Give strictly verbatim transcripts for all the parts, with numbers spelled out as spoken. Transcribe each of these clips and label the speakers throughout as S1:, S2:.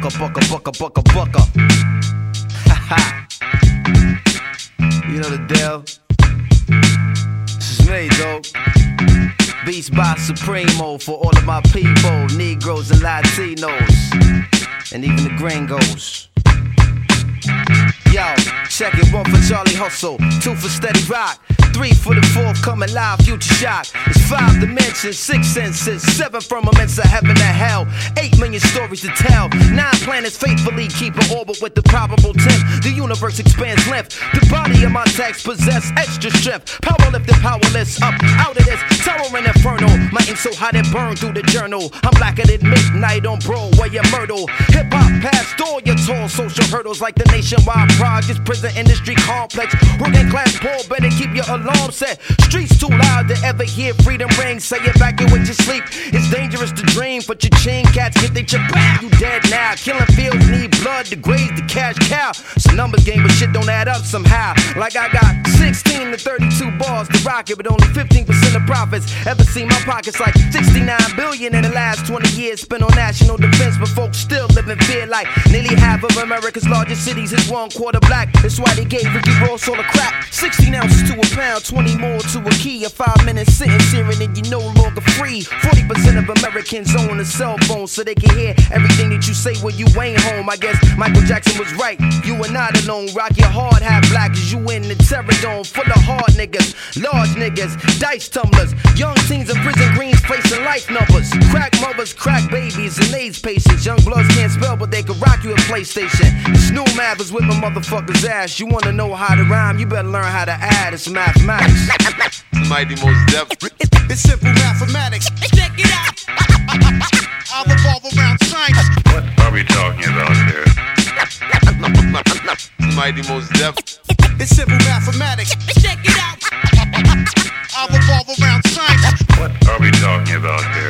S1: bucka, bucka, bucka, bucka, bucka. Ha ha. You know the deal. This is me, though. Beats by Supremo for all of my people, Negroes and Latinos, and even the gringos. Yo, check it, one for Charlie Hustle, two for Steady Rock, three for the fourth coming live, Future Shock. It's five dimensions, six senses, seven firmaments of heaven and hell, eight million stories to tell, nine planets faithfully keep an orbit with the probable tenth. The universe expands length, the body of my text possess extra strength. Power lifted, powerless, up out of this towering inferno. My ink so hot it burned through the journal. I'm blacker than midnight on Broadway and Myrtle. Hip hop past all your tall social hurdles like the nationwide projects, prison industry complex. Working class poor, better keep your alarm set. Streets too loud to ever hear freedom ring. Say evacuate your sleep. It's dangerous to dream, but your chain cats get they chip back. You dead now. Killing fields need blood to graze the cash cow. It's a numbers game, but shit don't add up somehow. Like I got sixteen to thirty-two bars to rock it, but only fifteen percent of profits. Ever seen my pockets like sixty-nine billion in the last twenty years spent on national defense, but folks still live in fear like nearly half of America's largest cities is one quarter black. That's why they gave Ricky Ross all the crack. sixteen ounces to a pound, twenty more to a key. A five minute sentence here and then you're no longer free. forty percent of Americans own a cell phone so they can hear everything that you say when you ain't home. I guess Michael Jackson was right. You are not alone. Rock your hard hat black as you in the terror dome full of hard niggas, large niggas, dice tumblers, young teens in prison greens facing life numbers, crack mothers, crack babies, and AIDS patients. Young bloods can't spell, but they can rock you a PlayStation. This new math is whipping motherfuckers' ass. You wanna know how to rhyme? You better learn how to add. It's mathematics.
S2: Mighty Most Def.
S3: It's simple mathematics. Check it out. I'll revolve around science.
S4: What are we talking about here?
S2: Mighty Most Def.
S3: It's simple mathematics. Check it out. I'll revolve around science.
S4: What are we talking about here?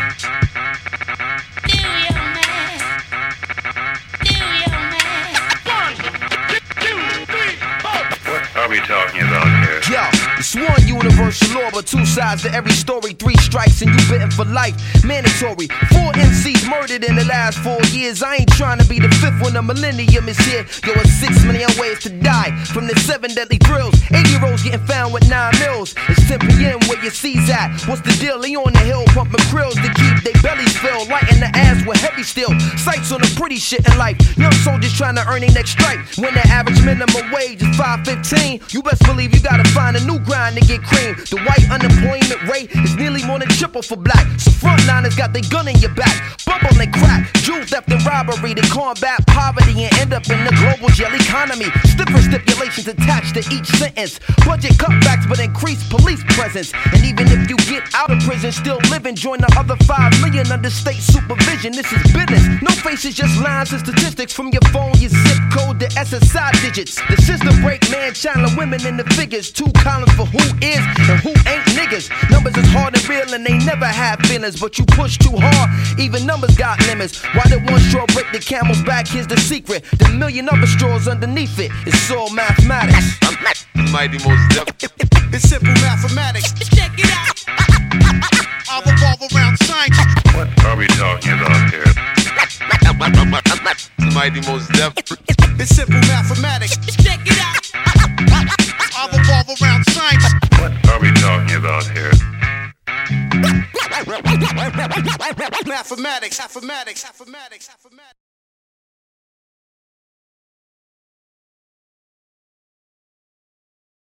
S5: Do your math. Do your math.
S4: One, two, three, four. What are we talking about here?
S1: Yo, it's one universal law, but two sides to every story. Three strikes and you bitten for life. Mandatory. Four M Cs murdered in the last four years. I ain't trying to be the fifth when the millennium is here. Yo, it's six million ways to die from the seven deadly thrills. Eight year olds getting found with nine mils. It's ten P M where your C's at. What's the deal? They on the hill pumping krills to keep their bellies filled. Lighting the ass with heavy steel. Sights on the pretty shit in life. Young soldiers trying to earn their next strike. When the average minimum wage is five fifteen, you best believe you gotta find a new grind to get cream. The white unemployment rate is nearly more than triple for black. So frontliners got their gun in your back. Bubble and crack, jewel theft and robbery to combat poverty and end up in the global jail economy. Stiffer stipulations attached to each sentence. Budget cutbacks but increased police presence. And even if you get out of prison, still living, join the other five million under state supervision. This is business. No faces, just lines and statistics from your phone, your zip code, the S S I digits. The system break man, channeling women in the figures. Two columns for who is and who ain't niggas. Numbers is hard and real and they never have feelings, but you push too hard, even numbers got limits. Why did one straw break the camel's back? Here's the secret. The million other straws underneath it. It's all mathematics.
S2: Mighty Most Def.
S3: It's simple mathematics. Check it out. I'll revolve around science.
S4: What are we talking about here?
S2: Mighty Most Def.
S3: It's simple mathematics. Check it out. I'll revolve around science.
S4: What are we talking about here?
S3: Mathematics, mathematics, mathematics, mathematics.